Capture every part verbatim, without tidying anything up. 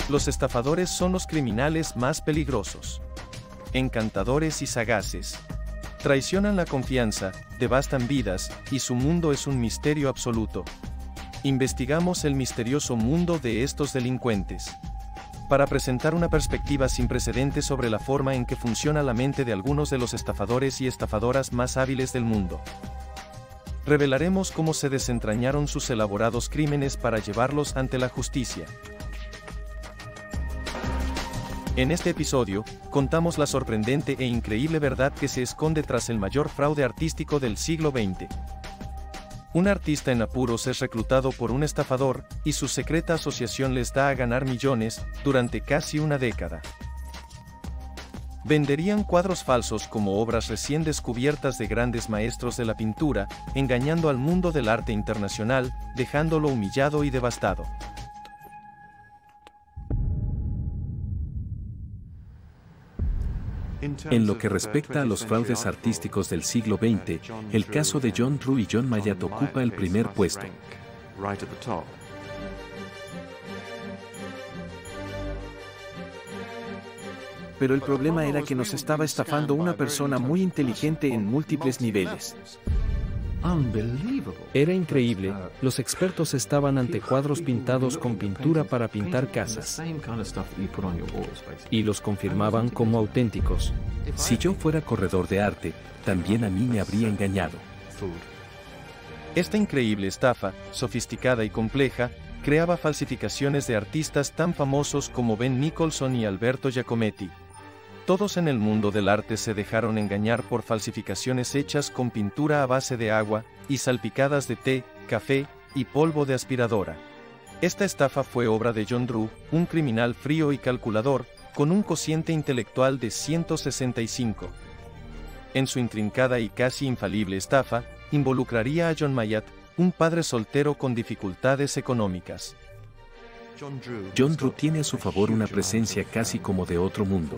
Los estafadores son los criminales más peligrosos. Encantadores y sagaces. Traicionan la confianza, devastan vidas, y su mundo es un misterio absoluto. Investigamos el misterioso mundo de estos delincuentes. Para presentar una perspectiva sin precedentes sobre la forma en que funciona la mente de algunos de los estafadores y estafadoras más hábiles del mundo. Revelaremos cómo se desentrañaron sus elaborados crímenes para llevarlos ante la justicia. En este episodio, contamos la sorprendente e increíble verdad que se esconde tras el mayor fraude artístico del siglo veinte. Un artista en apuros es reclutado por un estafador, y su secreta asociación les da a ganar millones, durante casi una década. Venderían cuadros falsos como obras recién descubiertas de grandes maestros de la pintura, engañando al mundo del arte internacional, dejándolo humillado y devastado. En lo que respecta a los fraudes artísticos del siglo veinte, el caso de John Drew y John Mayall ocupa el primer puesto. Pero el problema era que nos estaba estafando una persona muy inteligente en múltiples niveles. Era increíble, los expertos estaban ante cuadros pintados con pintura para pintar casas. Y los confirmaban como auténticos. Si yo fuera corredor de arte, también a mí me habría engañado. Esta increíble estafa, sofisticada y compleja, creaba falsificaciones de artistas tan famosos como Ben Nicholson y Alberto Giacometti. Todos en el mundo del arte se dejaron engañar por falsificaciones hechas con pintura a base de agua, y salpicadas de té, café, y polvo de aspiradora. Esta estafa fue obra de John Drew, un criminal frío y calculador, con un cociente intelectual de ciento sesenta y cinco. En su intrincada y casi infalible estafa, involucraría a John Mayall, un padre soltero con dificultades económicas. John Drew tiene a su favor una presencia casi como de otro mundo.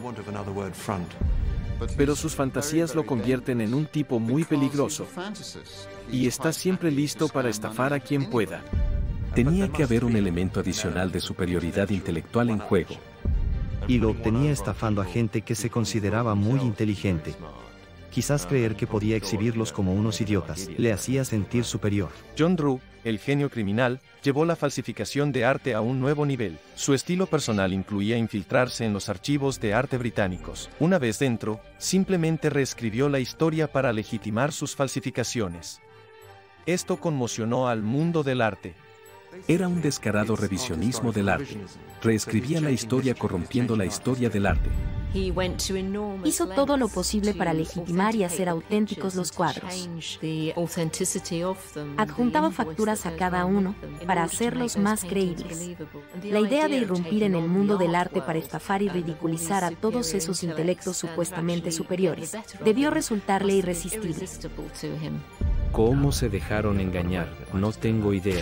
Pero sus fantasías lo convierten en un tipo muy peligroso. Y está siempre listo para estafar a quien pueda. Tenía que haber un elemento adicional de superioridad intelectual en juego. Y lo obtenía estafando a gente que se consideraba muy inteligente. Quizás creer que podía exhibirlos como unos idiotas le hacía sentir superior. John Drew, el genio criminal, llevó la falsificación de arte a un nuevo nivel. Su estilo personal incluía infiltrarse en los archivos de arte británicos. Una vez dentro, simplemente reescribió la historia para legitimar sus falsificaciones. Esto conmocionó al mundo del arte. Era un descarado revisionismo del arte. Reescribía la historia corrompiendo la historia del arte. Hizo todo lo posible para legitimar y hacer auténticos los cuadros. Adjuntaba facturas a cada uno para hacerlos más creíbles. La idea de irrumpir en el mundo del arte para estafar y ridiculizar a todos esos intelectos supuestamente superiores debió resultarle irresistible. ¿Cómo se dejaron engañar? No tengo idea.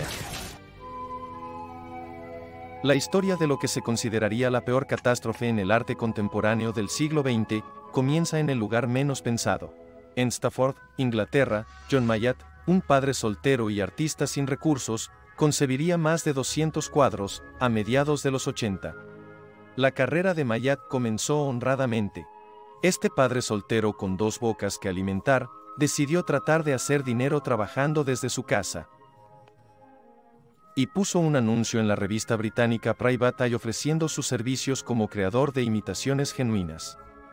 La historia de lo que se consideraría la peor catástrofe en el arte contemporáneo del siglo veinte, comienza en el lugar menos pensado. En Stafford, Inglaterra, John Mayall, un padre soltero y artista sin recursos, concebiría más de doscientos cuadros, a mediados de los ochenta. La carrera de Mayall comenzó honradamente. Este padre soltero con dos bocas que alimentar, decidió tratar de hacer dinero trabajando desde su casa. Y puso un anuncio en la revista británica Private Eye ofreciendo sus servicios como creador de imitaciones genuinas.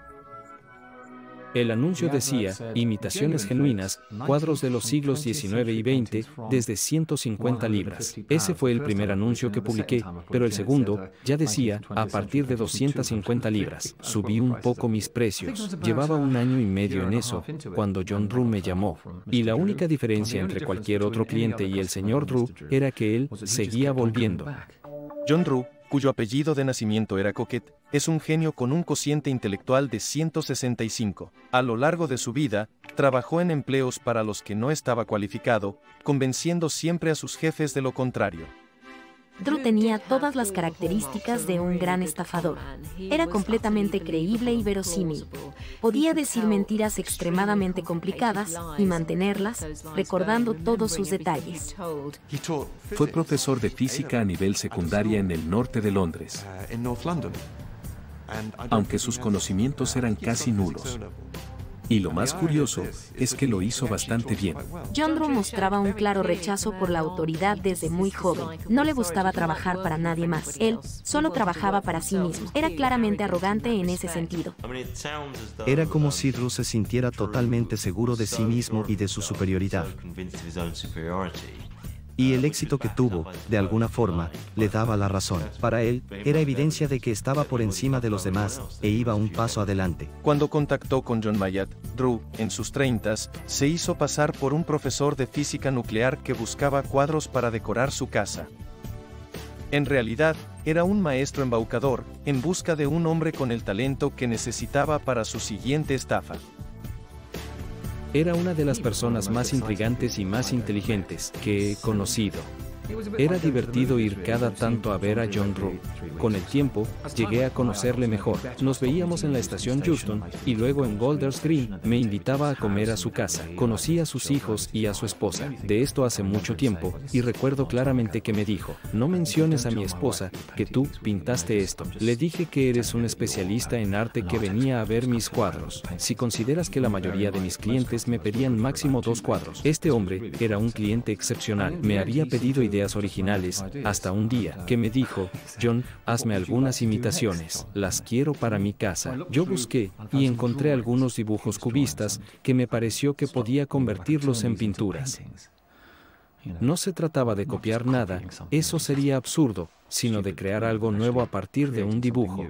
El anuncio decía, imitaciones genuinas, cuadros de los siglos diecinueve y veinte, desde ciento cincuenta libras. Ese fue el primer anuncio que publiqué, pero el segundo, ya decía, a partir de doscientas cincuenta libras. Subí un poco mis precios. Llevaba un año y medio en eso, cuando John Drew me llamó. Y la única diferencia entre cualquier otro cliente y el señor Drew, era que él seguía volviendo. John Drew, cuyo apellido de nacimiento era Coquet, es un genio con un cociente intelectual de ciento sesenta y cinco. A lo largo de su vida, trabajó en empleos para los que no estaba cualificado, convenciendo siempre a sus jefes de lo contrario. Drew tenía todas las características de un gran estafador. Era completamente creíble y verosímil. Podía decir mentiras extremadamente complicadas y mantenerlas, recordando todos sus detalles. Fue profesor de física a nivel secundaria en el norte de Londres, aunque sus conocimientos eran casi nulos. Y lo más curioso es que lo hizo bastante bien. John Drew mostraba un claro rechazo por la autoridad desde muy joven. No le gustaba trabajar para nadie más. Él solo trabajaba para sí mismo. Era claramente arrogante en ese sentido. Era como si Drew se sintiera totalmente seguro de sí mismo y de su superioridad. Y el éxito que tuvo, de alguna forma, le daba la razón. Para él, era evidencia de que estaba por encima de los demás, e iba un paso adelante. Cuando contactó con John Maynard, Drew, en sus treintas, se hizo pasar por un profesor de física nuclear que buscaba cuadros para decorar su casa. En realidad, era un maestro embaucador, en busca de un hombre con el talento que necesitaba para su siguiente estafa. Era una de las personas más intrigantes y más inteligentes que he conocido. Era divertido ir cada tanto a ver a John Drew. Con el tiempo, llegué a conocerle mejor. Nos veíamos en la estación Euston y luego en Golders Green. Me invitaba a comer a su casa. Conocí a sus hijos y a su esposa. De esto hace mucho tiempo, y recuerdo claramente que me dijo: no menciones a mi esposa, que tú pintaste esto. Le dije que eres un especialista en arte que venía a ver mis cuadros. Si consideras que la mayoría de mis clientes me pedían máximo dos cuadros. Este hombre era un cliente excepcional. Me había pedido ideas originales, hasta un día que me dijo: John, hazme algunas imitaciones, las quiero para mi casa. Yo busqué y encontré algunos dibujos cubistas que me pareció que podía convertirlos en pinturas. No se trataba de copiar nada, eso sería absurdo, sino de crear algo nuevo a partir de un dibujo.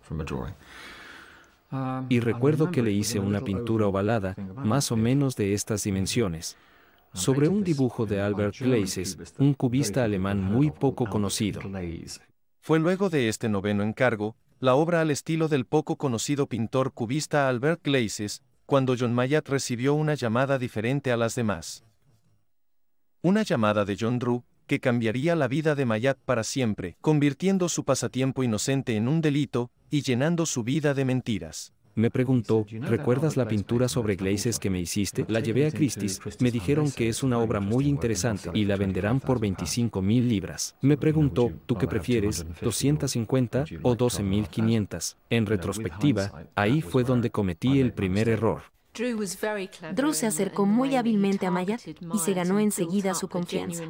Y recuerdo que le hice una pintura ovalada, más o menos de estas dimensiones, sobre un dibujo de Albert Gleizes, un cubista alemán muy poco conocido. Fue luego de este noveno encargo, la obra al estilo del poco conocido pintor cubista Albert Gleizes, cuando John Maynard recibió una llamada diferente a las demás. Una llamada de John Drew, que cambiaría la vida de Maynard para siempre, convirtiendo su pasatiempo inocente en un delito, y llenando su vida de mentiras. Me preguntó: ¿recuerdas la pintura sobre Gleizes que me hiciste? La llevé a Christie's, me dijeron que es una obra muy interesante y la venderán por veinticinco mil libras. Me preguntó: ¿tú qué prefieres, doscientas cincuenta o doce mil quinientas? En retrospectiva, ahí fue donde cometí el primer error. Drew se acercó muy hábilmente a Maynard y se ganó enseguida su confianza.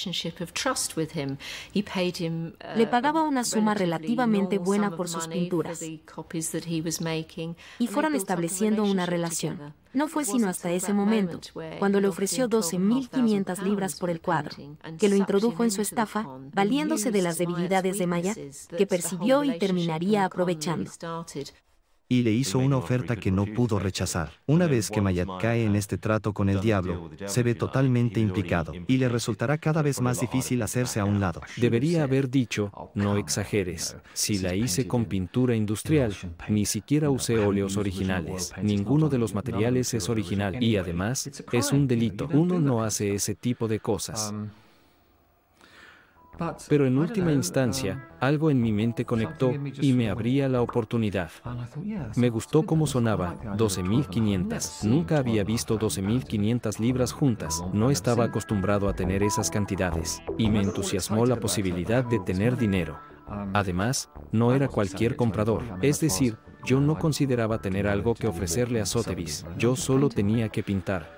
Le pagaba una suma relativamente buena por sus pinturas y fueron estableciendo una relación. No fue sino hasta ese momento, cuando le ofreció doce mil quinientas libras por el cuadro, que lo introdujo en su estafa, valiéndose de las debilidades de Maynard, que percibió y terminaría aprovechando. Y le hizo una oferta que no pudo rechazar. Una vez que Maynard cae en este trato con el diablo, se ve totalmente implicado, y le resultará cada vez más difícil hacerse a un lado. Debería haber dicho: no exageres. Si la hice con pintura industrial, ni siquiera usé óleos originales. Ninguno de los materiales es original, y además, es un delito. Uno no hace ese tipo de cosas. Pero en última instancia, algo en mi mente conectó y me abría la oportunidad. Me gustó cómo sonaba, doce mil quinientas. Nunca había visto doce mil quinientas libras juntas. No estaba acostumbrado a tener esas cantidades, y me entusiasmó la posibilidad de tener dinero. Además, no era cualquier comprador. Es decir, yo no consideraba tener algo que ofrecerle a Sotheby's. Yo solo tenía que pintar.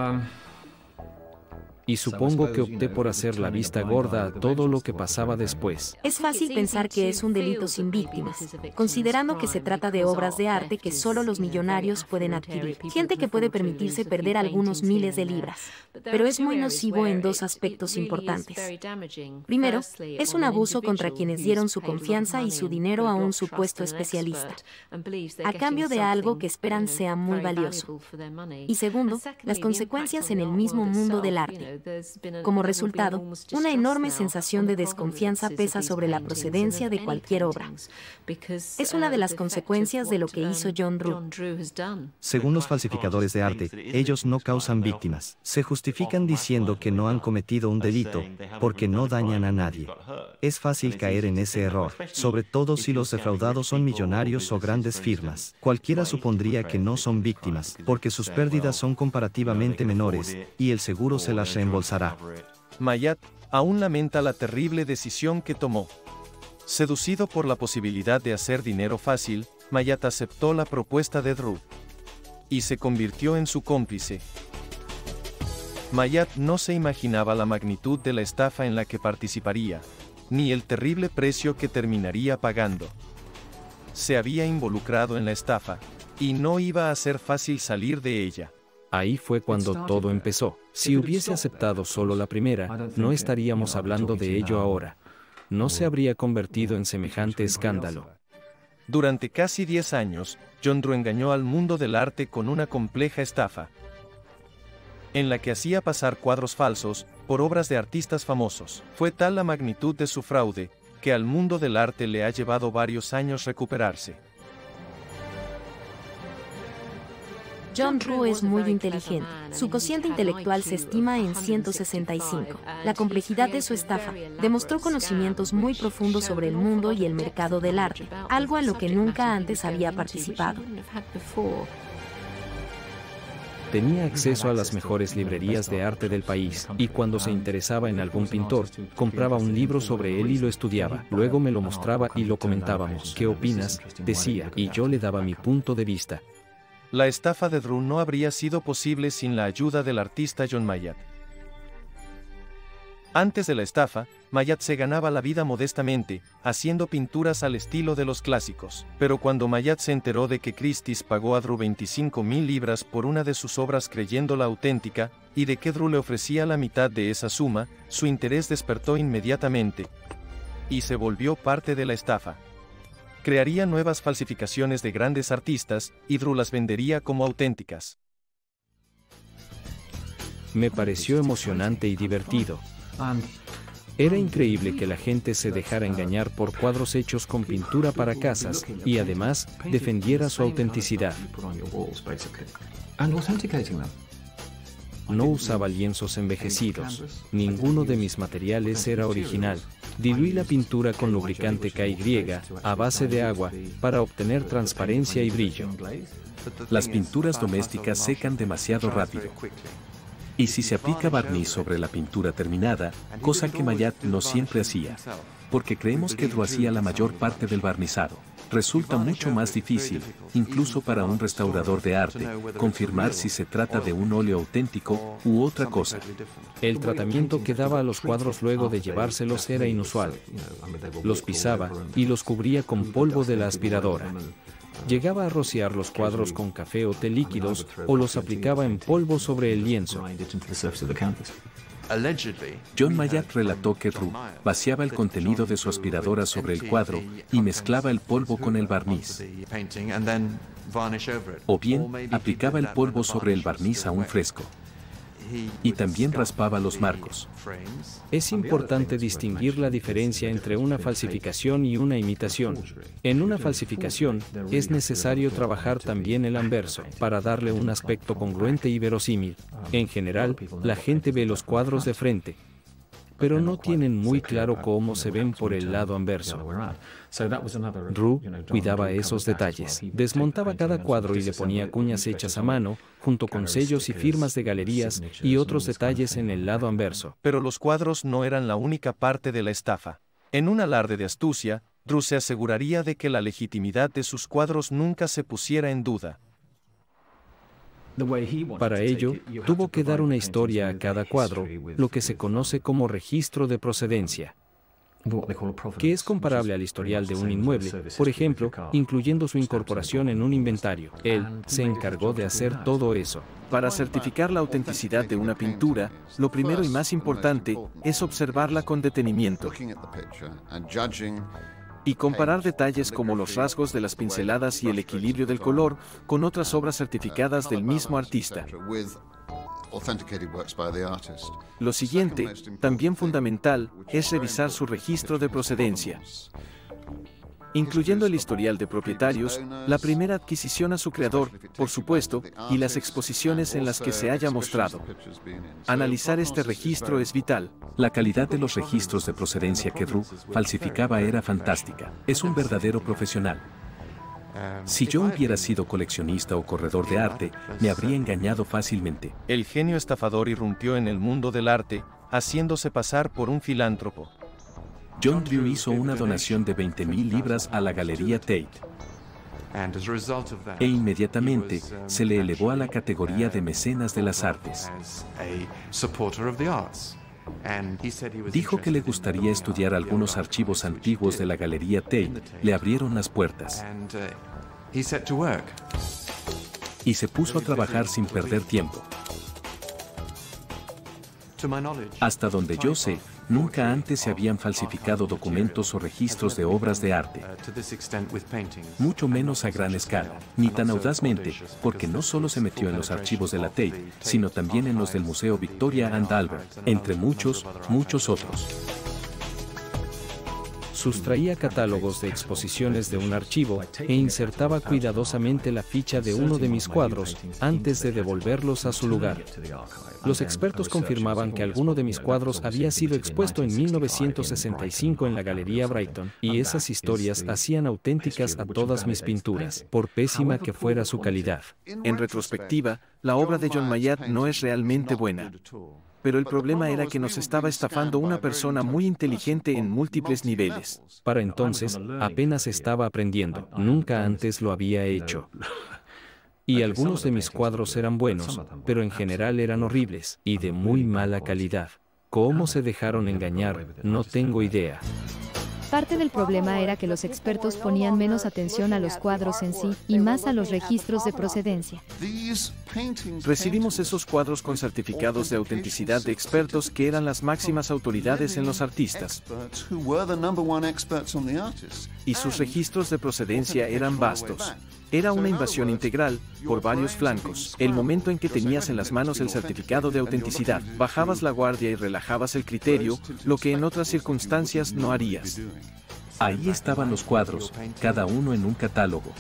Y supongo que opté por hacer la vista gorda a todo lo que pasaba después. Es fácil pensar que es un delito sin víctimas, considerando que se trata de obras de arte que solo los millonarios pueden adquirir. Gente que puede permitirse perder algunos miles de libras. Pero es muy nocivo en dos aspectos importantes. Primero, es un abuso contra quienes dieron su confianza y su dinero a un supuesto especialista, a cambio de algo que esperan sea muy valioso. Y segundo, las consecuencias en el mismo mundo del arte. Como resultado, una enorme sensación de desconfianza pesa sobre la procedencia de cualquier obra. Es una de las consecuencias de lo que hizo John Drew. Según los falsificadores de arte, ellos no causan víctimas. Se justifican diciendo que no han cometido un delito, porque no dañan a nadie. Es fácil caer en ese error, sobre todo si los defraudados son millonarios o grandes firmas. Cualquiera supondría que no son víctimas, porque sus pérdidas son comparativamente menores, y el seguro se las reembolsará. Mayat aún lamenta la terrible decisión que tomó. Seducido por la posibilidad de hacer dinero fácil, Mayat aceptó la propuesta de Drew y se convirtió en su cómplice. Mayat no se imaginaba la magnitud de la estafa en la que participaría, ni el terrible precio que terminaría pagando. Se había involucrado en la estafa, y no iba a ser fácil salir de ella. Ahí fue cuando todo empezó. Si hubiese aceptado solo la primera, no estaríamos hablando de ello ahora. No se habría convertido en semejante escándalo. Durante casi diez años, John Drew engañó al mundo del arte con una compleja estafa, en la que hacía pasar cuadros falsos por obras de artistas famosos. Fue tal la magnitud de su fraude, que al mundo del arte le ha llevado varios años recuperarse. John Drew es muy inteligente. Su cociente intelectual se estima en ciento sesenta y cinco. La complejidad de su estafa demostró conocimientos muy profundos sobre el mundo y el mercado del arte, algo a lo que nunca antes había participado. Tenía acceso a las mejores librerías de arte del país, y cuando se interesaba en algún pintor, compraba un libro sobre él y lo estudiaba. Luego me lo mostraba y lo comentábamos. ¿Qué opinas?, decía, y yo le daba mi punto de vista. La estafa de Drew no habría sido posible sin la ayuda del artista John Mayat. Antes de la estafa, Mayat se ganaba la vida modestamente, haciendo pinturas al estilo de los clásicos. Pero cuando Mayat se enteró de que Christie's pagó a Drew veinticinco mil libras por una de sus obras creyéndola auténtica, y de que Drew le ofrecía la mitad de esa suma, su interés despertó inmediatamente, y se volvió parte de la estafa. Crearía nuevas falsificaciones de grandes artistas, y Drew las vendería como auténticas. Me pareció emocionante y divertido. Era increíble que la gente se dejara engañar por cuadros hechos con pintura para casas, y además, defendiera su autenticidad. No usaba lienzos envejecidos. Ninguno de mis materiales era original. Diluí la pintura con lubricante K Y, a base de agua, para obtener transparencia y brillo. Las pinturas domésticas secan demasiado rápido. Y si se aplica barniz sobre la pintura terminada, cosa que Mayat no siempre hacía, porque creemos que Drew hacía la mayor parte del barnizado, resulta mucho más difícil, incluso para un restaurador de arte, confirmar si se trata de un óleo auténtico u otra cosa. El tratamiento que daba a los cuadros luego de llevárselos era inusual. Los pisaba y los cubría con polvo de la aspiradora. Llegaba a rociar los cuadros con café o té líquidos, o los aplicaba en polvo sobre el lienzo. John Mayat relató que Drew vaciaba el contenido de su aspiradora sobre el cuadro y mezclaba el polvo con el barniz. O bien, aplicaba el polvo sobre el barniz aún fresco. Y también raspaba los marcos. Es importante distinguir la diferencia entre una falsificación y una imitación. En una falsificación, es necesario trabajar también el anverso, para darle un aspecto congruente y verosímil. En general, la gente ve los cuadros de frente, pero no tienen muy claro cómo se ven por el lado anverso. Drew cuidaba esos detalles. Desmontaba cada cuadro y le ponía cuñas hechas a mano, junto con sellos y firmas de galerías y otros detalles en el lado anverso. Pero los cuadros no eran la única parte de la estafa. En un alarde de astucia, Drew se aseguraría de que la legitimidad de sus cuadros nunca se pusiera en duda. Para ello, tuvo que dar una historia a cada cuadro, lo que se conoce como registro de procedencia, que es comparable al historial de un inmueble, por ejemplo, incluyendo su incorporación en un inventario. Él se encargó de hacer todo eso. Para certificar la autenticidad de una pintura, lo primero y más importante es observarla con detenimiento y comparar detalles como los rasgos de las pinceladas y el equilibrio del color con otras obras certificadas del mismo artista. Lo siguiente, también fundamental, es revisar su registro de procedencia, incluyendo el historial de propietarios, la primera adquisición a su creador, por supuesto, y las exposiciones en las que se haya mostrado. Analizar este registro es vital. La calidad de los registros de procedencia que Drew falsificaba era fantástica. Es un verdadero profesional. Si yo hubiera sido coleccionista o corredor de arte, me habría engañado fácilmente. El genio estafador irrumpió en el mundo del arte, haciéndose pasar por un filántropo. John Drew hizo una donación de veinte mil libras a la Galería Tate. E inmediatamente se le elevó a la categoría de mecenas de las artes. Dijo que le gustaría estudiar algunos archivos antiguos de la Galería Tate. Le abrieron las puertas. Y se puso a trabajar sin perder tiempo. Hasta donde yo sé, nunca antes se habían falsificado documentos o registros de obras de arte, mucho menos a gran escala, ni tan audazmente, porque no solo se metió en los archivos de la Tate, sino también en los del Museo Victoria and Albert, entre muchos, muchos otros. Sustraía catálogos de exposiciones de un archivo e insertaba cuidadosamente la ficha de uno de mis cuadros antes de devolverlos a su lugar. Los expertos confirmaban que alguno de mis cuadros había sido expuesto en mil novecientos sesenta y cinco en la Galería Brighton, y esas historias hacían auténticas a todas mis pinturas, por pésima que fuera su calidad. En retrospectiva, la obra de John Mayat no es realmente buena. Pero el problema era que nos estaba estafando una persona muy inteligente en múltiples niveles. Para entonces, apenas estaba aprendiendo, nunca antes lo había hecho. Y algunos de mis cuadros eran buenos, pero en general eran horribles y de muy mala calidad. ¿Cómo se dejaron engañar? No tengo idea. Parte del problema era que los expertos ponían menos atención a los cuadros en sí y más a los registros de procedencia. Recibimos esos cuadros con certificados de autenticidad de expertos que eran las máximas autoridades en los artistas. Y sus registros de procedencia eran vastos. Era una invasión integral, por varios flancos. El momento en que tenías en las manos el certificado de autenticidad, bajabas la guardia y relajabas el criterio, lo que en otras circunstancias no harías. Ahí estaban los cuadros, cada uno en un catálogo.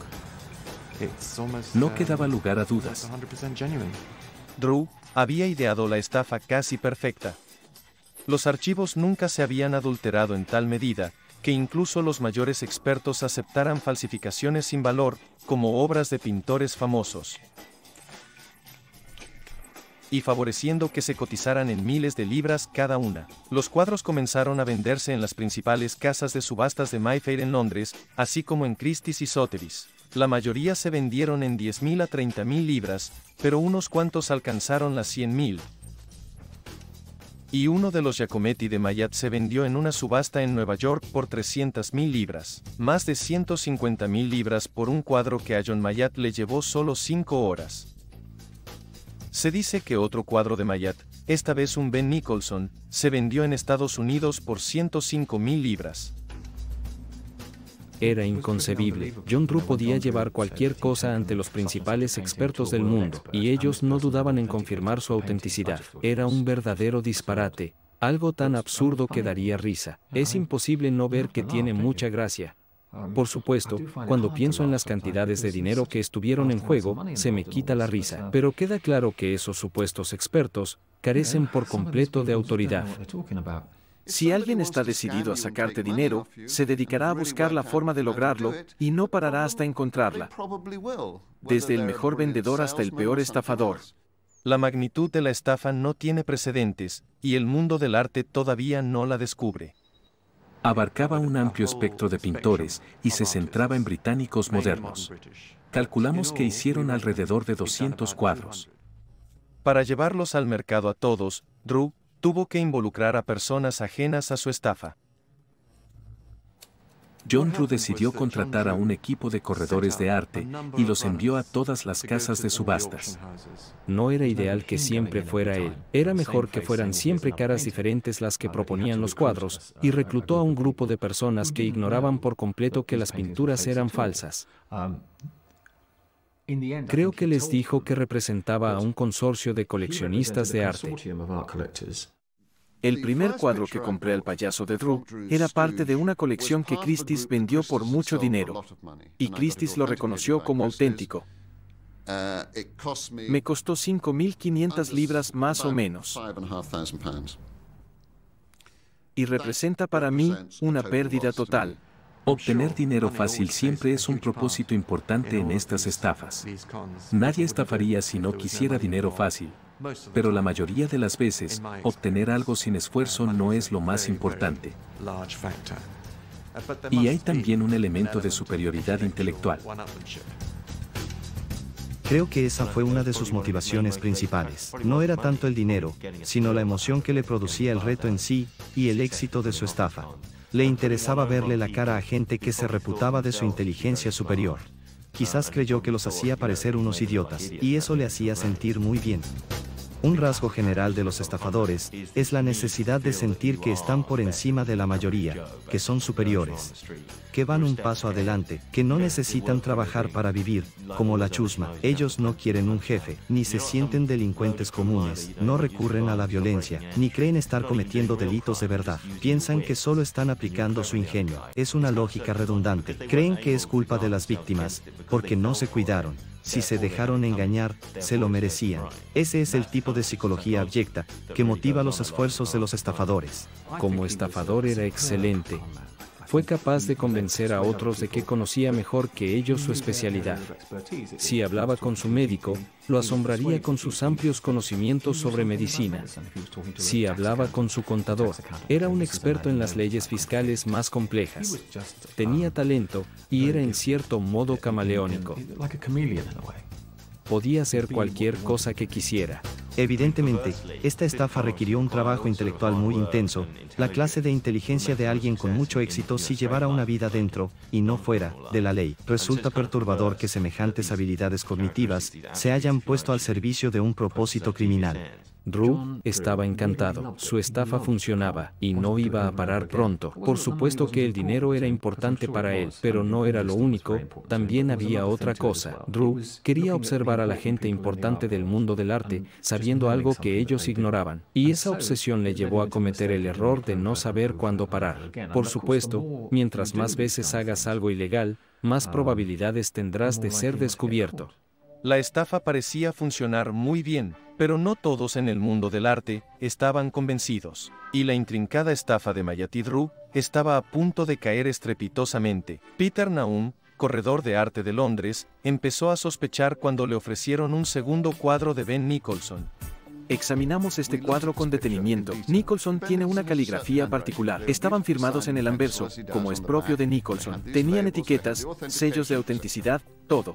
No quedaba lugar a dudas. Drew había ideado la estafa casi perfecta. Los archivos nunca se habían adulterado en tal medida que incluso los mayores expertos aceptaran falsificaciones sin valor, como obras de pintores famosos, y favoreciendo que se cotizaran en miles de libras cada una. Los cuadros comenzaron a venderse en las principales casas de subastas de Mayfair en Londres, así como en Christie's y Sotheby's. La mayoría se vendieron en diez mil a treinta mil libras, pero unos cuantos alcanzaron las cien mil. Y uno de los Giacometti de Mayat se vendió en una subasta en Nueva York por trescientas mil libras, más de ciento cincuenta mil libras por un cuadro que a John Mayat le llevó solo cinco horas. Se dice que otro cuadro de Mayat, esta vez un Ben Nicholson, se vendió en Estados Unidos por ciento cinco mil libras. Era inconcebible. John Drew podía llevar cualquier cosa ante los principales expertos del mundo, y ellos no dudaban en confirmar su autenticidad. Era un verdadero disparate, algo tan absurdo que daría risa. Es imposible no ver que tiene mucha gracia. Por supuesto, cuando pienso en las cantidades de dinero que estuvieron en juego, se me quita la risa. Pero queda claro que esos supuestos expertos carecen por completo de autoridad. Si alguien está decidido a sacarte dinero, se dedicará a buscar la forma de lograrlo y no parará hasta encontrarla. Desde el mejor vendedor hasta el peor estafador. La magnitud de la estafa no tiene precedentes, y el mundo del arte todavía no la descubre. Abarcaba un amplio espectro de pintores y se centraba en británicos modernos. Calculamos que hicieron alrededor de doscientos cuadros. Para llevarlos al mercado a todos, Drew tuvo que involucrar a personas ajenas a su estafa. John Drew decidió contratar a un equipo de corredores de arte y los envió a todas las casas de subastas. No era ideal que siempre fuera él. Era mejor que fueran siempre caras diferentes las que proponían los cuadros, y reclutó a un grupo de personas que ignoraban por completo que las pinturas eran falsas. Creo que les dijo que representaba a un consorcio de coleccionistas de arte. El primer cuadro que compré al payaso de Drew era parte de una colección que Christie's vendió por mucho dinero, y Christie's lo reconoció como auténtico. Me costó cinco mil quinientas libras más o menos. Y representa para mí una pérdida total. Obtener dinero fácil siempre es un propósito importante en estas estafas. Nadie estafaría si no quisiera dinero fácil. Pero la mayoría de las veces, obtener algo sin esfuerzo no es lo más importante. Y hay también un elemento de superioridad intelectual. Creo que esa fue una de sus motivaciones principales. No era tanto el dinero, sino la emoción que le producía el reto en sí, y el éxito de su estafa. Le interesaba verle la cara a gente que se reputaba de su inteligencia superior. Quizás creyó que los hacía parecer unos idiotas, y eso le hacía sentir muy bien. Un rasgo general de los estafadores es la necesidad de sentir que están por encima de la mayoría, que son superiores, que van un paso adelante, que no necesitan trabajar para vivir, como la chusma. Ellos no quieren un jefe, ni se sienten delincuentes comunes, no recurren a la violencia, ni creen estar cometiendo delitos de verdad. Piensan que solo están aplicando su ingenio. Es una lógica redundante. Creen que es culpa de las víctimas, porque no se cuidaron. Si se dejaron engañar, se lo merecían. Ese es el tipo de psicología abyecta que motiva los esfuerzos de los estafadores. Como estafador era excelente. Fue capaz de convencer a otros de que conocía mejor que ellos su especialidad. Si hablaba con su médico, lo asombraría con sus amplios conocimientos sobre medicina. Si hablaba con su contador, era un experto en las leyes fiscales más complejas. Tenía talento y era en cierto modo camaleónico. Podía hacer cualquier cosa que quisiera. Evidentemente, esta estafa requirió un trabajo intelectual muy intenso, la clase de inteligencia de alguien con mucho éxito si llevara una vida dentro, y no fuera, de la ley. Resulta perturbador que semejantes habilidades cognitivas se hayan puesto al servicio de un propósito criminal. Drew estaba encantado. Su estafa funcionaba, y no iba a parar pronto. Por supuesto que el dinero era importante para él, pero no era lo único, también había otra cosa. Drew quería observar a la gente importante del mundo del arte, sabiendo algo que ellos ignoraban. Y esa obsesión le llevó a cometer el error de no saber cuándo parar. Por supuesto, mientras más veces hagas algo ilegal, más probabilidades tendrás de ser descubierto. La estafa parecía funcionar muy bien, pero no todos en el mundo del arte estaban convencidos, y la intrincada estafa de Mayat y Drew estaba a punto de caer estrepitosamente. Peter Naum, corredor de arte de Londres, empezó a sospechar cuando le ofrecieron un segundo cuadro de Ben Nicholson. Examinamos este cuadro con detenimiento. Nicholson tiene una caligrafía particular. Estaban firmados en el anverso, como es propio de Nicholson. Tenían etiquetas, sellos de autenticidad, todo.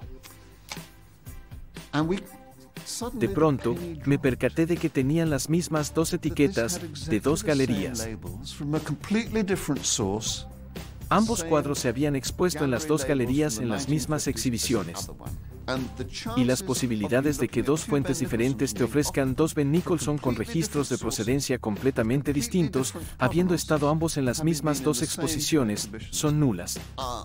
De pronto, me percaté de que tenían las mismas dos etiquetas de dos galerías. Ambos cuadros se habían expuesto en las dos galerías en las mismas exhibiciones. Y las posibilidades de que dos fuentes diferentes te ofrezcan dos Ben Nicholson con registros de procedencia completamente distintos, habiendo estado ambos en las mismas dos exposiciones, son nulas.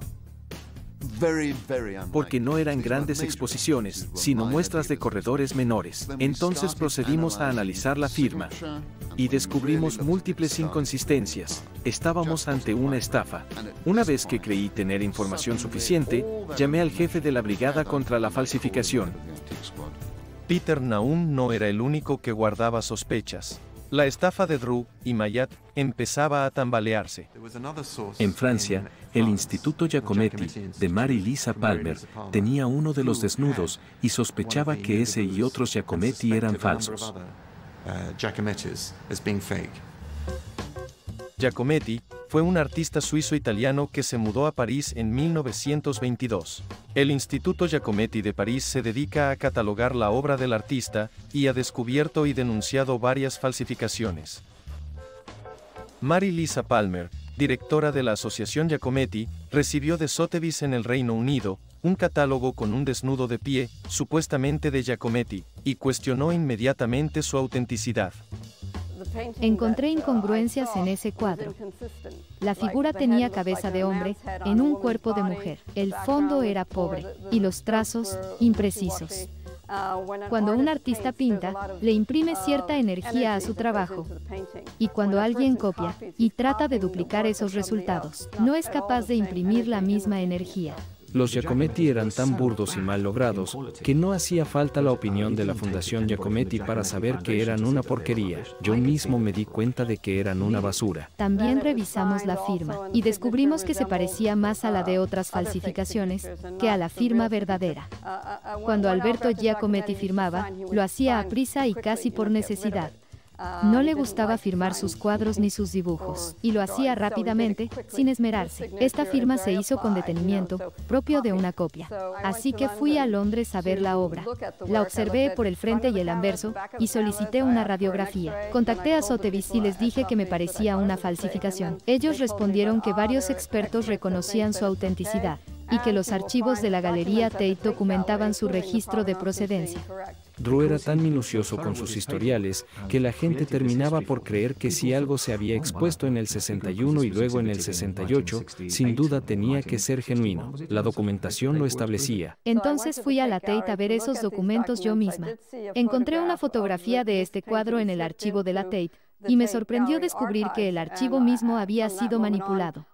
Porque no eran grandes exposiciones, sino muestras de corredores menores. Entonces procedimos a analizar la firma y descubrimos múltiples inconsistencias. Estábamos ante una estafa. Una vez que creí tener información suficiente, llamé al jefe de la brigada contra la falsificación. Peter Naum no era el único que guardaba sospechas. La estafa de Drew y Mayat empezaba a tambalearse. En Francia, el Instituto Giacometti de Marie-Lisa Palmer tenía uno de los desnudos y sospechaba que ese y otros Giacometti eran falsos. Giacometti fue un artista suizo-italiano que se mudó a París en mil novecientos veintidós. El Instituto Giacometti de París se dedica a catalogar la obra del artista y ha descubierto y denunciado varias falsificaciones. Marie-Lisa Palmer, directora de la Asociación Giacometti, recibió de Sotheby's en el Reino Unido un catálogo con un desnudo de pie, supuestamente de Giacometti, y cuestionó inmediatamente su autenticidad. Encontré incongruencias en ese cuadro. La figura tenía cabeza de hombre en un cuerpo de mujer. El fondo era pobre y los trazos imprecisos. Cuando un artista pinta, le imprime cierta energía a su trabajo. Y cuando alguien copia y trata de duplicar esos resultados, no es capaz de imprimir la misma energía. Los Giacometti eran tan burdos y mal logrados que no hacía falta la opinión de la Fundación Giacometti para saber que eran una porquería. Yo mismo me di cuenta de que eran una basura. También revisamos la firma y descubrimos que se parecía más a la de otras falsificaciones que a la firma verdadera. Cuando Alberto Giacometti firmaba, lo hacía a prisa y casi por necesidad. No le gustaba firmar sus cuadros ni sus dibujos, y lo hacía rápidamente, sin esmerarse. Esta firma se hizo con detenimiento, propio de una copia. Así que fui a Londres a ver la obra. La observé por el frente y el anverso, y solicité una radiografía. Contacté a Sotheby's y les dije que me parecía una falsificación. Ellos respondieron que varios expertos reconocían su autenticidad, y que los archivos de la Galería Tate documentaban su registro de procedencia. Drew era tan minucioso con sus historiales que la gente terminaba por creer que si algo se había expuesto en el sesenta y uno y luego en el sesenta y ocho, sin duda tenía que ser genuino. La documentación lo establecía. Entonces fui a la Tate a ver esos documentos yo misma. Encontré una fotografía de este cuadro en el archivo de la Tate, y me sorprendió descubrir que el archivo mismo había sido manipulado.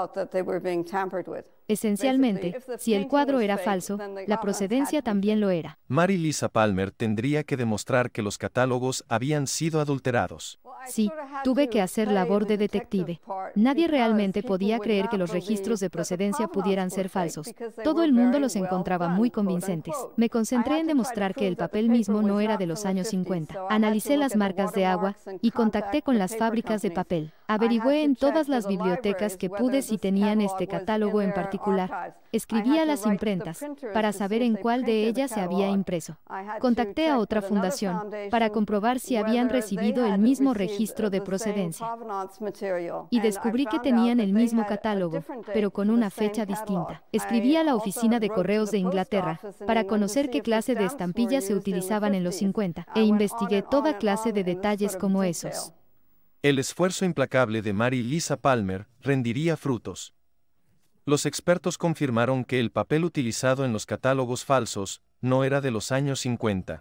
Esencialmente, si el cuadro era falso, la procedencia también lo era. Mary Lisa Palmer tendría que demostrar que los catálogos habían sido adulterados. Sí, tuve que hacer labor de detective. Nadie realmente podía creer que los registros de procedencia pudieran ser falsos. Todo el mundo los encontraba muy convincentes. Me concentré en demostrar que el papel mismo no era de los años cincuenta. Analicé las marcas de agua y contacté con las fábricas de papel. Averigüé en todas las bibliotecas que pude si tenían este catálogo en particular. Escribí a las imprentas para saber en cuál de ellas se había impreso. Contacté a otra fundación para comprobar si habían recibido el mismo registro de procedencia. Y descubrí que tenían el mismo catálogo, pero con una fecha distinta. Escribí a la oficina de correos de Inglaterra para conocer qué clase de estampillas se utilizaban en los cincuenta, e investigué toda clase de detalles como esos. El esfuerzo implacable de Mary Lisa Palmer rendiría frutos. Los expertos confirmaron que el papel utilizado en los catálogos falsos no era de los años cincuenta.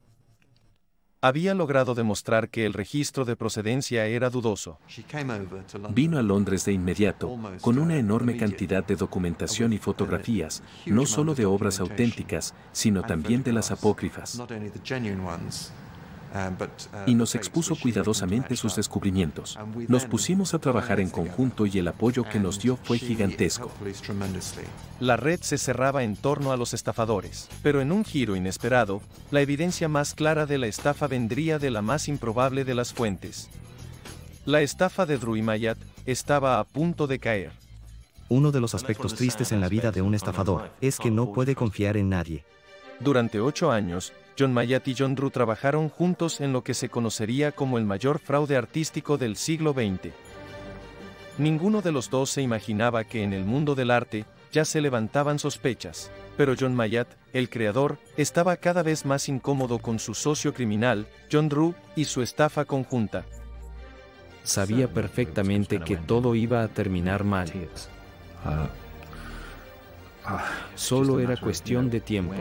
Había logrado demostrar que el registro de procedencia era dudoso. Vino a Londres de inmediato, con una enorme cantidad de documentación y fotografías, no solo de obras auténticas, sino también de las apócrifas. Y nos expuso cuidadosamente sus descubrimientos. Nos pusimos a trabajar en conjunto y el apoyo que nos dio fue gigantesco. La red se cerraba en torno a los estafadores, pero en un giro inesperado, la evidencia más clara de la estafa vendría de la más improbable de las fuentes. La estafa de Drew y Mayat estaba a punto de caer. Uno de los aspectos tristes en la vida de un estafador es que no puede confiar en nadie. Durante ocho años, John Mayat y John Drew trabajaron juntos en lo que se conocería como el mayor fraude artístico del siglo veinte. Ninguno de los dos se imaginaba que en el mundo del arte ya se levantaban sospechas, pero John Mayat, el creador, estaba cada vez más incómodo con su socio criminal, John Drew, y su estafa conjunta. Sabía perfectamente que todo iba a terminar mal. Solo era cuestión de tiempo.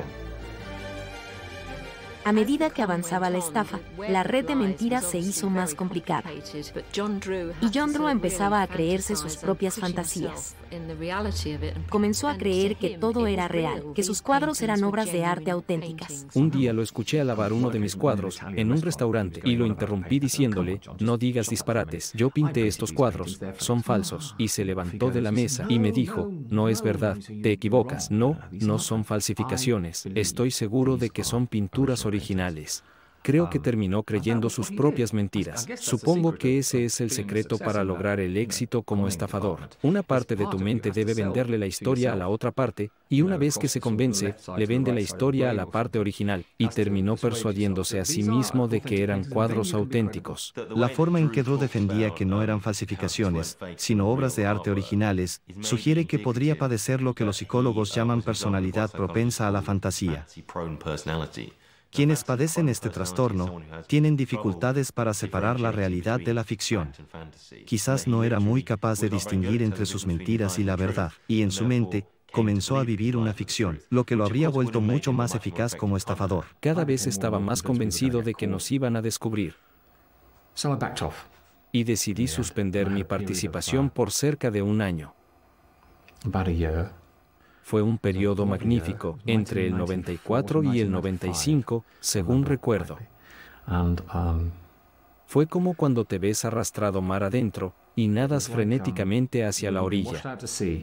A medida que avanzaba la estafa, la red de mentiras se hizo más complicada. Y John Drew empezaba a creerse sus propias fantasías. Comenzó a creer que todo era real, que sus cuadros eran obras de arte auténticas. Un día lo escuché alabar uno de mis cuadros en un restaurante y lo interrumpí diciéndole: no digas disparates, yo pinté estos cuadros, son falsos. Y se levantó de la mesa y me dijo: no es verdad, te equivocas, no, no son falsificaciones, estoy seguro de que son pinturas originales. originales. Creo que terminó creyendo sus propias mentiras. Supongo que ese es el secreto para lograr el éxito como estafador. Una parte de tu mente debe venderle la historia a la otra parte, y una vez que se convence, le vende la historia a la parte original, y terminó persuadiéndose a sí mismo de que eran cuadros auténticos. La forma en que Drew defendía que no eran falsificaciones, sino obras de arte originales, sugiere que podría padecer lo que los psicólogos llaman personalidad propensa a la fantasía. Quienes padecen este trastorno tienen dificultades para separar la realidad de la ficción. Quizás no era muy capaz de distinguir entre sus mentiras y la verdad, y en su mente comenzó a vivir una ficción, lo que lo habría vuelto mucho más eficaz como estafador. Cada vez estaba más convencido de que nos iban a descubrir. Y decidí suspender mi participación por cerca de un año. Fue un periodo magnífico, entre el noventa y cuatro y el noventa y cinco, según recuerdo. Fue como cuando te ves arrastrado mar adentro, y nadas frenéticamente hacia la orilla.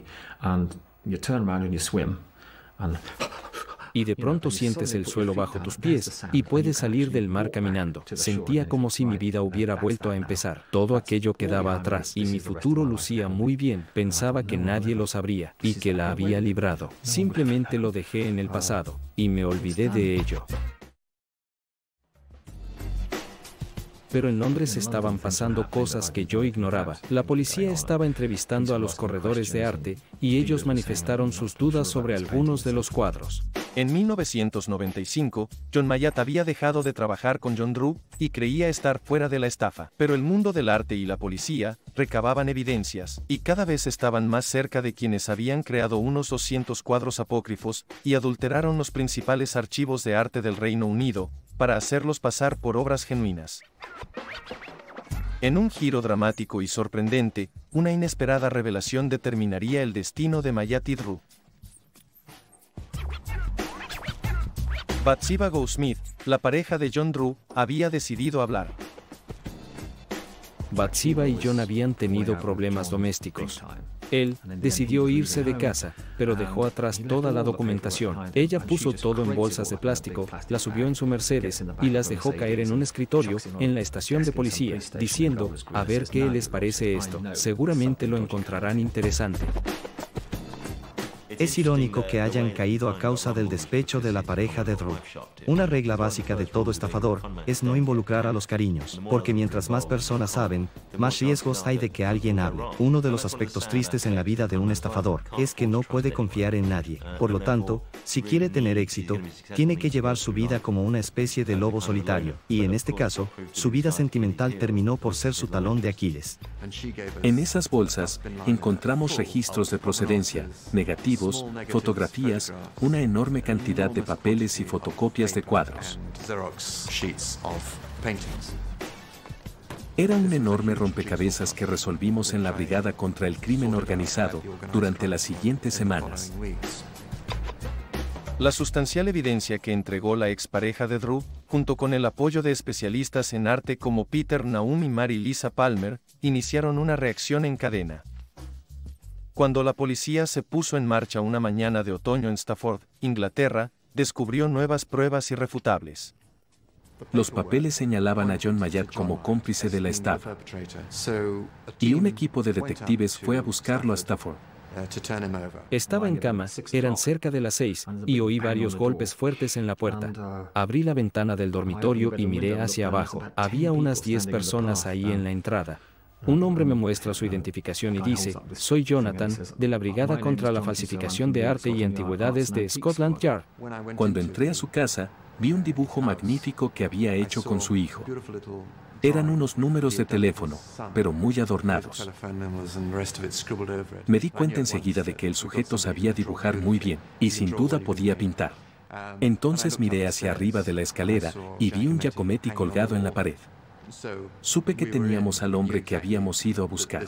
Y de pronto sientes el suelo bajo tus pies, y puedes salir del mar caminando. Sentía como si mi vida hubiera vuelto a empezar. Todo aquello quedaba atrás, y mi futuro lucía muy bien. Pensaba que nadie lo sabría, y que la había librado. Simplemente lo dejé en el pasado, y me olvidé de ello. Pero en Londres estaban pasando cosas que yo ignoraba. La policía estaba entrevistando a los corredores de arte, y ellos manifestaron sus dudas sobre algunos de los cuadros. En mil novecientos noventa y cinco, John Mayat había dejado de trabajar con John Drew y creía estar fuera de la estafa. Pero el mundo del arte y la policía recababan evidencias, y cada vez estaban más cerca de quienes habían creado unos doscientos cuadros apócrifos y adulteraron los principales archivos de arte del Reino Unido, para hacerlos pasar por obras genuinas. En un giro dramático y sorprendente, una inesperada revelación determinaría el destino de Mayat y Drew. Bathsheba Goldsmith, la pareja de John Drew, había decidido hablar. Bathsheba y John habían tenido problemas domésticos. Él decidió irse de casa, pero dejó atrás toda la documentación. Ella puso todo en bolsas de plástico, las subió en su Mercedes y las dejó caer en un escritorio en la estación de policía, diciendo, a ver qué les parece esto, seguramente lo encontrarán interesante. Es irónico que hayan caído a causa del despecho de la pareja de Drew. Una regla básica de todo estafador es no involucrar a los cariños, porque mientras más personas saben, más riesgos hay de que alguien hable. Uno de los aspectos tristes en la vida de un estafador es que no puede confiar en nadie. Por lo tanto, si quiere tener éxito, tiene que llevar su vida como una especie de lobo solitario, y en este caso, su vida sentimental terminó por ser su talón de Aquiles. En esas bolsas encontramos registros de procedencia, negativos, fotografías, una enorme cantidad de papeles y fotocopias de cuadros. Era un enorme rompecabezas que resolvimos en la Brigada contra el Crimen Organizado durante las siguientes semanas. La sustancial evidencia que entregó la expareja de Drew, junto con el apoyo de especialistas en arte como Peter Naum y Mary Lisa Palmer, iniciaron una reacción en cadena. Cuando la policía se puso en marcha una mañana de otoño en Stafford, Inglaterra, descubrió nuevas pruebas irrefutables. Los papeles señalaban a John Mayat como cómplice de la estafa, y un equipo de detectives fue a buscarlo a Stafford. Estaba en cama, eran cerca de las seis, y oí varios golpes fuertes en la puerta. Abrí la ventana del dormitorio y miré hacia abajo. Había unas diez personas ahí en la entrada. Un hombre me muestra su identificación y dice, soy Jonathan, de la Brigada contra la Falsificación de Arte y Antigüedades de Scotland Yard. Cuando entré a su casa, vi un dibujo magnífico que había hecho con su hijo. Eran unos números de teléfono, pero muy adornados. Me di cuenta enseguida de que el sujeto sabía dibujar muy bien, y sin duda podía pintar. Entonces miré hacia arriba de la escalera, y vi un Giacometti colgado en la pared. Supe que teníamos al hombre que habíamos ido a buscar.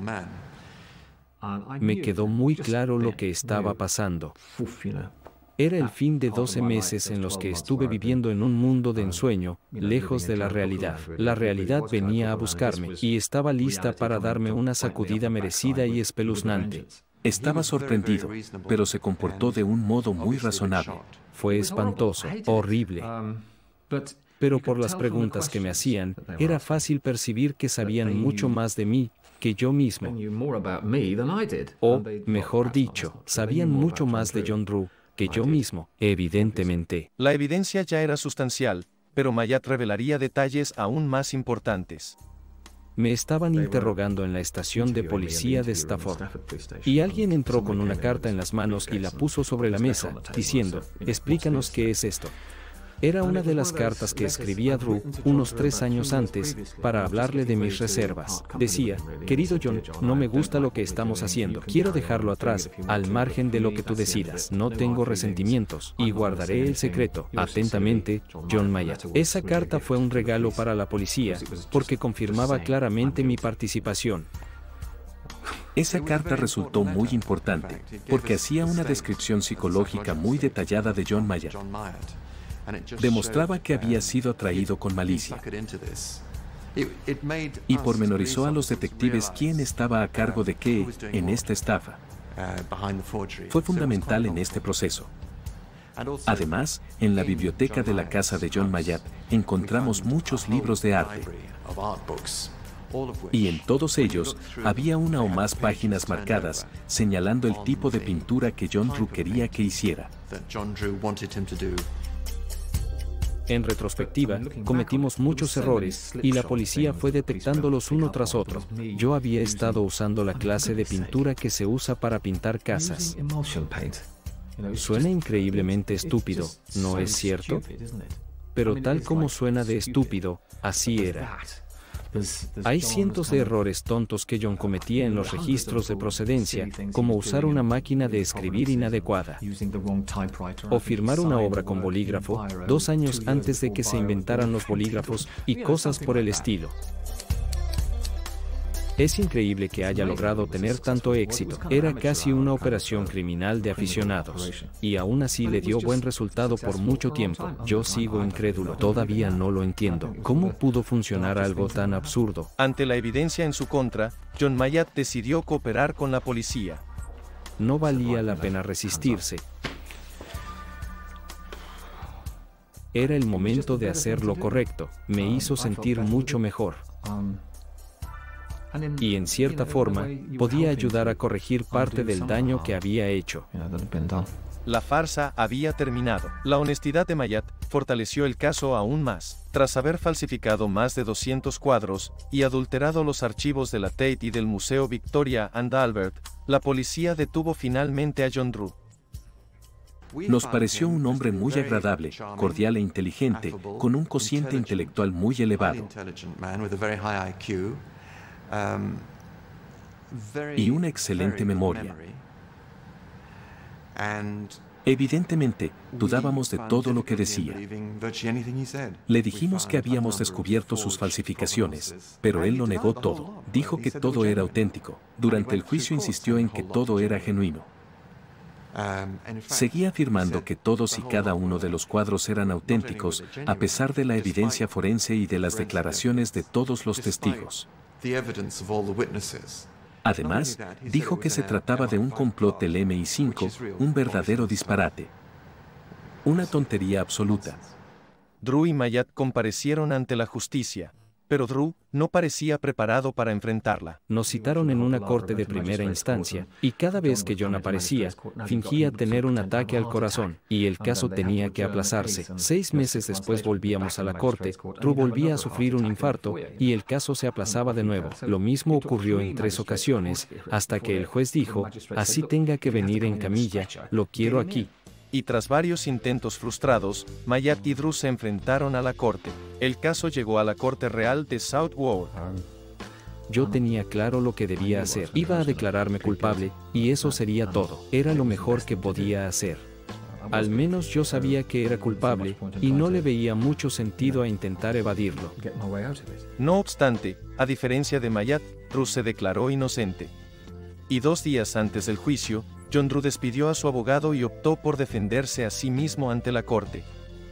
Me quedó muy claro lo que estaba pasando. Era el fin de doce meses en los que estuve viviendo en un mundo de ensueño, lejos de la realidad. La realidad venía a buscarme, y estaba lista para darme una sacudida merecida y espeluznante. Estaba sorprendido, pero se comportó de un modo muy razonable. Fue espantoso, horrible. Pero por las preguntas que me hacían, era fácil percibir que sabían mucho más de mí que yo mismo. O, mejor dicho, sabían mucho más de John Drew que yo mismo, evidentemente. La evidencia ya era sustancial, pero Mayat revelaría detalles aún más importantes. Me estaban interrogando en la estación de policía de Stafford, y alguien entró con una carta en las manos y la puso sobre la mesa, diciendo, explícanos qué es esto. Era una de las cartas que escribí a Drew unos tres años antes para hablarle de mis reservas. Decía: querido John, no me gusta lo que estamos haciendo. Quiero dejarlo atrás, al margen de lo que tú decidas. No tengo resentimientos y guardaré el secreto. Atentamente, John Mayat. Esa carta fue un regalo para la policía porque confirmaba claramente mi participación. Esa carta resultó muy importante, porque hacía una descripción psicológica muy detallada de John Mayat. Demostraba que había sido atraído con malicia. Y pormenorizó a los detectives quién estaba a cargo de qué en esta estafa. Fue fundamental en este proceso. Además, en la biblioteca de la casa de John Mayat encontramos muchos libros de arte. Y en todos ellos había una o más páginas marcadas señalando el tipo de pintura que John Drew quería que hiciera. En retrospectiva, cometimos muchos errores y la policía fue detectándolos uno tras otro. Yo había estado usando la clase de pintura que se usa para pintar casas. Suena increíblemente estúpido, ¿no es cierto? Pero tal como suena de estúpido, así era. Hay cientos de errores tontos que John cometía en los registros de procedencia, como usar una máquina de escribir inadecuada, o firmar una obra con bolígrafo dos años antes de que se inventaran los bolígrafos, y cosas por el estilo. Es increíble que haya logrado tener tanto éxito. Era casi una operación criminal de aficionados. Y aún así le dio buen resultado por mucho tiempo. Yo sigo incrédulo. Todavía no lo entiendo. ¿Cómo pudo funcionar algo tan absurdo? Ante la evidencia en su contra, John Mayat decidió cooperar con la policía. No valía la pena resistirse. Era el momento de hacer lo correcto. Me hizo sentir mucho mejor. Y en cierta forma, podía ayudar a corregir parte del daño que había hecho. La farsa había terminado. La honestidad de Mayat fortaleció el caso aún más. Tras haber falsificado más de doscientos cuadros y adulterado los archivos de la Tate y del Museo Victoria and Albert, la policía detuvo finalmente a John Drew. Nos pareció un hombre muy agradable, cordial e inteligente, con un cociente intelectual muy elevado. Y una excelente memoria. Evidentemente, dudábamos de todo lo que decía. Le dijimos que habíamos descubierto sus falsificaciones, pero él lo negó todo. Dijo que todo era auténtico. Durante el juicio insistió en que todo era genuino. Seguía afirmando que todos y cada uno de los cuadros eran auténticos, a pesar de la evidencia forense y de las declaraciones de todos los testigos. Además, dijo que se trataba de un complot del M I cinco, un verdadero disparate. Una tontería absoluta. Drew y Mayat comparecieron ante la justicia, pero Drew no parecía preparado para enfrentarla. Nos citaron en una corte de primera instancia, y cada vez que John aparecía, fingía tener un ataque al corazón, y el caso tenía que aplazarse. Seis meses después volvíamos a la corte, Drew volvía a sufrir un infarto, y el caso se aplazaba de nuevo. Lo mismo ocurrió en tres ocasiones, hasta que el juez dijo: así tenga que venir en camilla, lo quiero aquí. Y tras varios intentos frustrados, Mayat y Drew se enfrentaron a la corte. El caso llegó a la Corte Real de Southwark. Yo tenía claro lo que debía hacer. Iba a declararme culpable, y eso sería todo. Era lo mejor que podía hacer. Al menos yo sabía que era culpable, y no le veía mucho sentido a intentar evadirlo. No obstante, a diferencia de Mayat, Drew se declaró inocente. Y dos días antes del juicio, John Drew despidió a su abogado y optó por defenderse a sí mismo ante la corte.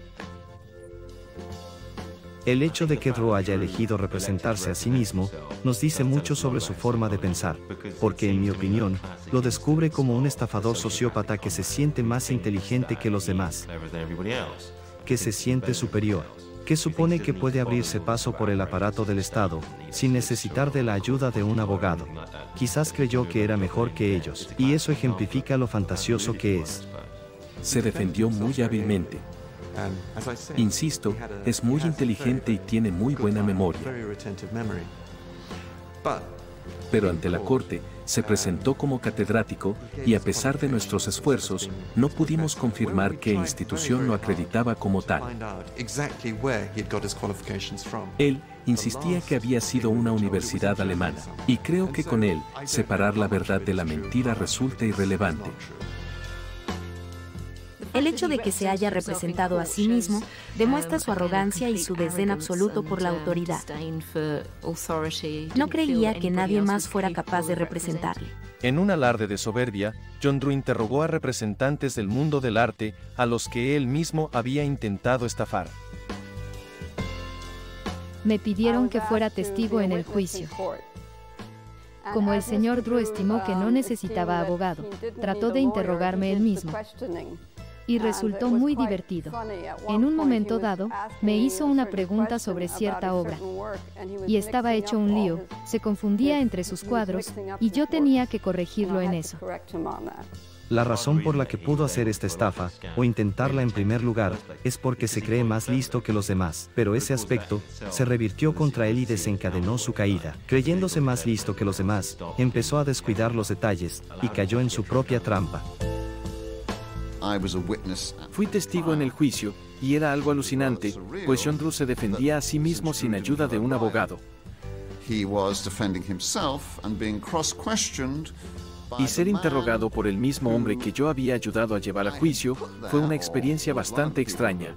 El hecho de que Drew haya elegido representarse a sí mismo, nos dice mucho sobre su forma de pensar, porque en mi opinión, lo descubre como un estafador sociópata que se siente más inteligente que los demás, que se siente superior, que supone que puede abrirse paso por el aparato del Estado, sin necesitar de la ayuda de un abogado. Quizás creyó que era mejor que ellos, y eso ejemplifica lo fantasioso que es. Se defendió muy hábilmente. Insisto, es muy inteligente y tiene muy buena memoria. Pero ante la corte, se presentó como catedrático y a pesar de nuestros esfuerzos, no pudimos confirmar qué institución lo acreditaba como tal. Él insistía que había sido una universidad alemana, y creo que con él, separar la verdad de la mentira resulta irrelevante. El hecho de que se haya representado a sí mismo demuestra su arrogancia y su desdén absoluto por la autoridad. No creía que nadie más fuera capaz de representarle. En un alarde de soberbia, John Drew interrogó a representantes del mundo del arte a los que él mismo había intentado estafar. Me pidieron que fuera testigo en el juicio. Como el señor Drew estimó que no necesitaba abogado, trató de interrogarme él mismo. Y resultó muy divertido. En un momento dado, me hizo una pregunta sobre cierta obra. Y estaba hecho un lío, se confundía entre sus cuadros, y yo tenía que corregirlo en eso. La razón por la que pudo hacer esta estafa, o intentarla en primer lugar, es porque se cree más listo que los demás. Pero ese aspecto se revirtió contra él y desencadenó su caída. Creyéndose más listo que los demás, empezó a descuidar los detalles, y cayó en su propia trampa. Fui testigo en el juicio, y era algo alucinante, pues John Drew se defendía a sí mismo sin ayuda de un abogado. Y ser interrogado por el mismo hombre que yo había ayudado a llevar a juicio fue una experiencia bastante extraña.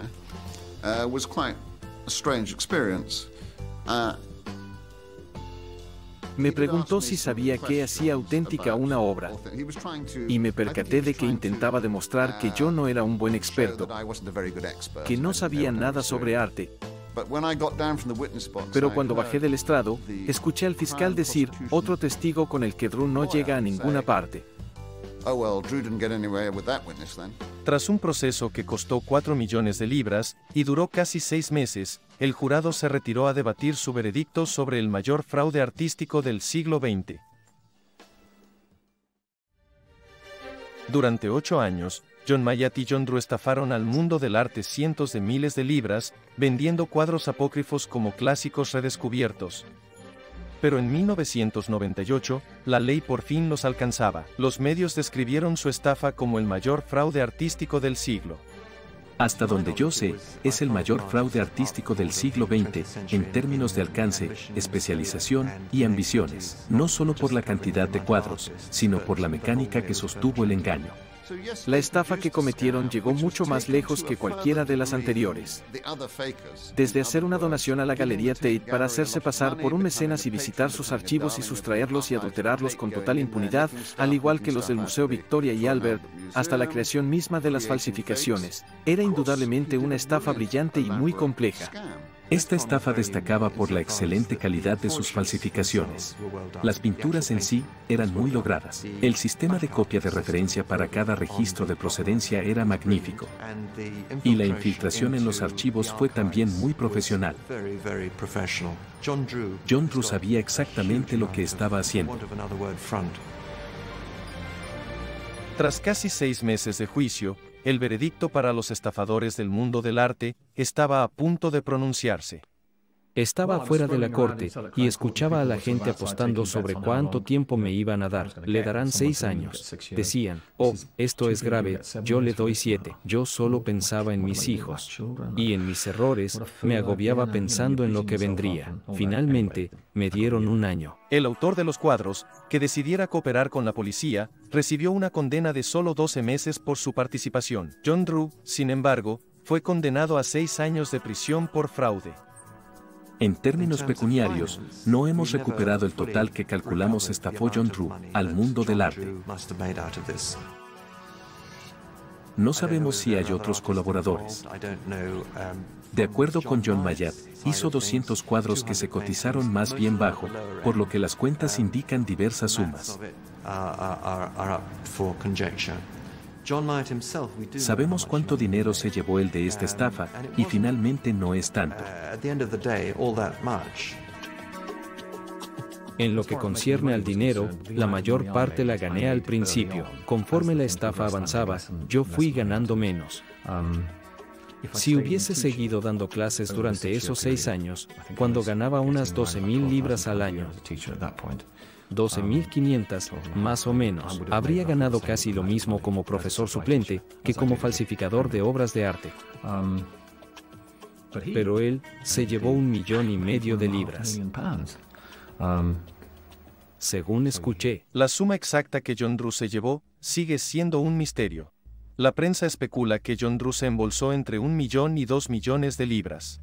Me preguntó si sabía qué hacía auténtica una obra, y me percaté de que intentaba demostrar que yo no era un buen experto, que no sabía nada sobre arte. Pero cuando bajé del estrado, escuché al fiscal decir, otro testigo con el que Drew no llega a ninguna parte. Tras un proceso que costó cuatro millones de libras y duró casi seis meses, el jurado se retiró a debatir su veredicto sobre el mayor fraude artístico del siglo veinte. Durante ocho años, John Mayat y John Drew estafaron al mundo del arte cientos de miles de libras, vendiendo cuadros apócrifos como clásicos redescubiertos. Pero en mil novecientos noventa y ocho, la ley por fin los alcanzaba. Los medios describieron su estafa como el mayor fraude artístico del siglo. Hasta donde yo sé, es el mayor fraude artístico del siglo veinte, en términos de alcance, especialización y ambiciones, no solo por la cantidad de cuadros, sino por la mecánica que sostuvo el engaño. La estafa que cometieron llegó mucho más lejos que cualquiera de las anteriores. Desde hacer una donación a la Galería Tate para hacerse pasar por un mecenas y visitar sus archivos y sustraerlos y adulterarlos con total impunidad, al igual que los del Museo Victoria y Albert, hasta la creación misma de las falsificaciones, era indudablemente una estafa brillante y muy compleja. Esta estafa destacaba por la excelente calidad de sus falsificaciones. Las pinturas en sí eran muy logradas. El sistema de copia de referencia para cada registro de procedencia era magnífico. Y la infiltración en los archivos fue también muy profesional. John Drew sabía exactamente lo que estaba haciendo. Tras casi seis meses de juicio, el veredicto para los estafadores del mundo del arte estaba a punto de pronunciarse. Estaba fuera de la corte y escuchaba a la gente apostando sobre cuánto tiempo me iban a dar. Le darán seis años. Decían, oh, esto es grave, yo le doy siete. Yo solo pensaba en mis hijos. Y en mis errores, me agobiaba pensando en lo que vendría. Finalmente, me dieron un año. El autor de los cuadros, que decidiera cooperar con la policía, recibió una condena de solo doce meses por su participación. John Drew, sin embargo, fue condenado a seis años de prisión por fraude. En términos pecuniarios, no hemos recuperado el total que calculamos estafó John Drew al mundo del arte. No sabemos si hay otros colaboradores. De acuerdo con John Mayat, hizo doscientos cuadros que se cotizaron más bien bajo, por lo que las cuentas indican diversas sumas. Sabemos cuánto dinero se llevó él de esta estafa, y finalmente no es tanto. En lo que concierne al dinero, la mayor parte la gané al principio. Conforme la estafa avanzaba, yo fui ganando menos. Si hubiese seguido dando clases durante esos seis años, cuando ganaba unas doce mil libras al año, doce mil quinientas, más o menos. Habría ganado casi lo mismo como profesor suplente que como falsificador de obras de arte. Pero él se llevó un millón y medio de libras. Según escuché, la suma exacta que John Drew se llevó sigue siendo un misterio. La prensa especula que John Drew se embolsó entre un millón y dos millones de libras.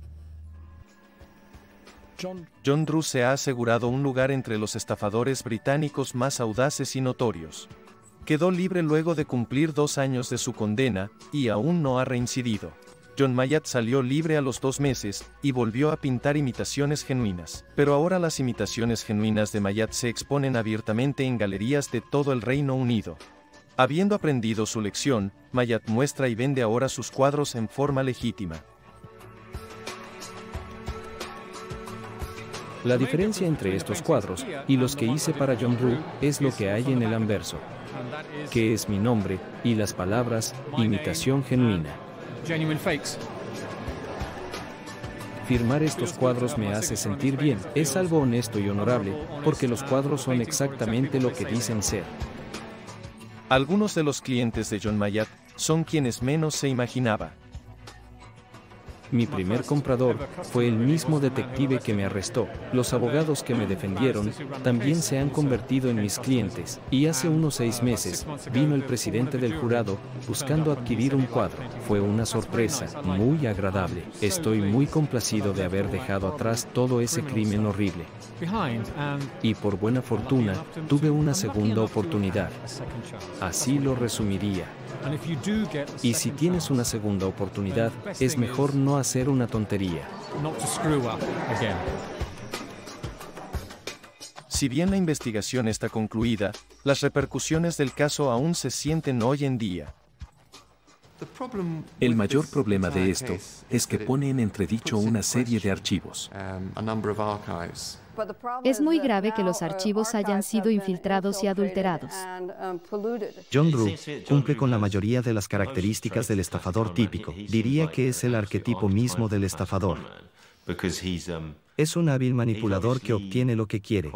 John Drew se ha asegurado un lugar entre los estafadores británicos más audaces y notorios. Quedó libre luego de cumplir dos años de su condena, y aún no ha reincidido. John Mayotte salió libre a los dos meses, y volvió a pintar imitaciones genuinas. Pero ahora las imitaciones genuinas de Mayotte se exponen abiertamente en galerías de todo el Reino Unido. Habiendo aprendido su lección, Mayotte muestra y vende ahora sus cuadros en forma legítima. La diferencia entre estos cuadros y los que hice para John Drew es lo que hay en el anverso, que es mi nombre y las palabras imitación genuina. Firmar estos cuadros me hace sentir bien, es algo honesto y honorable, porque los cuadros son exactamente lo que dicen ser. Algunos de los clientes de John Mayotte son quienes menos se imaginaba. Mi primer comprador fue el mismo detective que me arrestó. Los abogados que me defendieron también se han convertido en mis clientes. Y hace unos seis meses vino el presidente del jurado buscando adquirir un cuadro. Fue una sorpresa muy agradable. Estoy muy complacido de haber dejado atrás todo ese crimen horrible. Y por buena fortuna, tuve una segunda oportunidad. Así lo resumiría. Y si tienes una segunda oportunidad, es mejor no hacer una tontería. Si bien la investigación está concluida, las repercusiones del caso aún se sienten hoy en día. El mayor problema de esto es que pone en entredicho una serie de archivos. Es muy grave que los archivos hayan sido infiltrados y adulterados. John Drew cumple con la mayoría de las características del estafador típico. Diría que es el arquetipo mismo del estafador. Es un hábil manipulador que obtiene lo que quiere.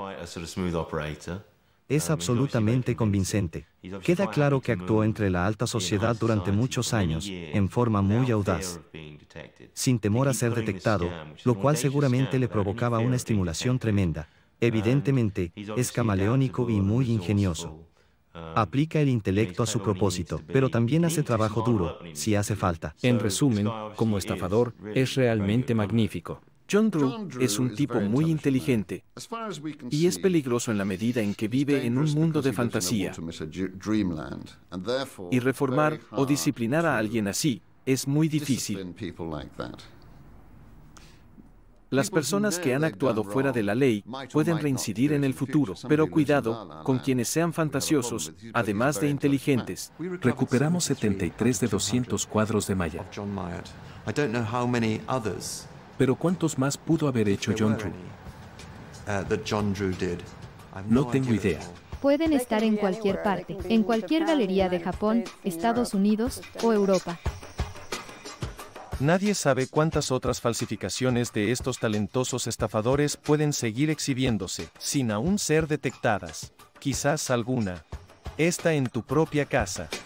Es absolutamente convincente. Queda claro que actuó entre la alta sociedad durante muchos años, en forma muy audaz, sin temor a ser detectado, lo cual seguramente le provocaba una estimulación tremenda. Evidentemente, es camaleónico y muy ingenioso. Aplica el intelecto a su propósito, pero también hace trabajo duro, si hace falta. En resumen, como estafador, es realmente magnífico. John Drew es un tipo muy inteligente y es peligroso en la medida en que vive en un mundo de fantasía. Y reformar o disciplinar a alguien así es muy difícil. Las personas que han actuado fuera de la ley pueden reincidir en el futuro, pero cuidado con quienes sean fantasiosos, además de inteligentes. Recuperamos setenta y tres de doscientos cuadros de Mayotte. Pero ¿cuántos más pudo haber hecho John Drew? No tengo idea. Pueden estar en cualquier parte, en cualquier galería de Japón, Estados Unidos o Europa. Nadie sabe cuántas otras falsificaciones de estos talentosos estafadores pueden seguir exhibiéndose, sin aún ser detectadas. Quizás alguna está en tu propia casa.